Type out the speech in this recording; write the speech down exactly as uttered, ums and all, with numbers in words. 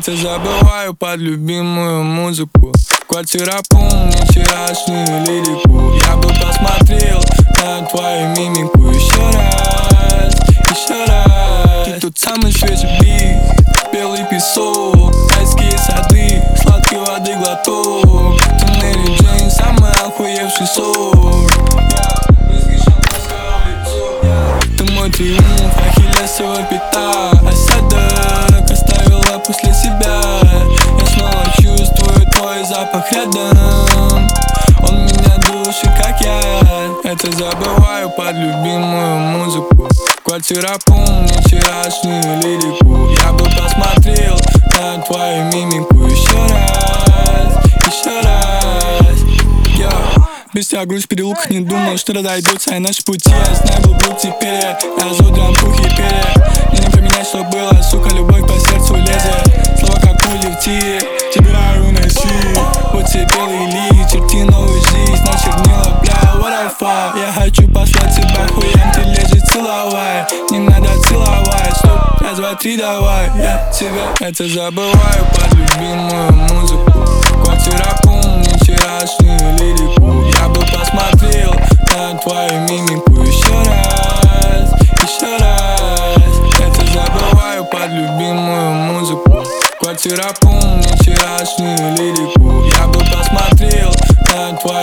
Это забываю под любимую музыку. Квартира помнит вчерашнюю лирику. Я бы посмотрел на твою мимику еще раз, еще раз. Ты тот самый свежий бит, белый песок, райские сады, сладкой воды глоток. Ты Мэри Джейн, самый охуевший сорт. Ты мой триумф, ахиллесова пята. Осадок оставила после себя. Я снова чувствую твой запах рядом. Он меня душит, как я. Это забываю под любимую музыку. Квартира помнит вчерашнюю лирику. Я бы посмотрел на твою мимику еще раз, еще раз. Yo. Без тебя грусть в переулках, не думал, что разойдутся и наши пути. Я знаю, был друг теперь, я разудран пух и перья. Мне не поменять, что было, сука, любовь по сердцу лезет. Слова как пули в тире, собираю уноси. Вот тебе белый лист, черти новую жизнь, начернила, бля, what I fuck. Я хочу послать тебя хуям, ты лежишь, целовай. Не надо целовать, стоп, раз, два, три, давай. Я тебя это забываю под любимую музыку. Квартира помнит вчерашнюю лирику. Я бы посмотрел на твою мимику еще раз, еще раз. Это забываю под любимую музыку. Квартира помнит вчерашнюю лирику. Я бы посмотрел на твою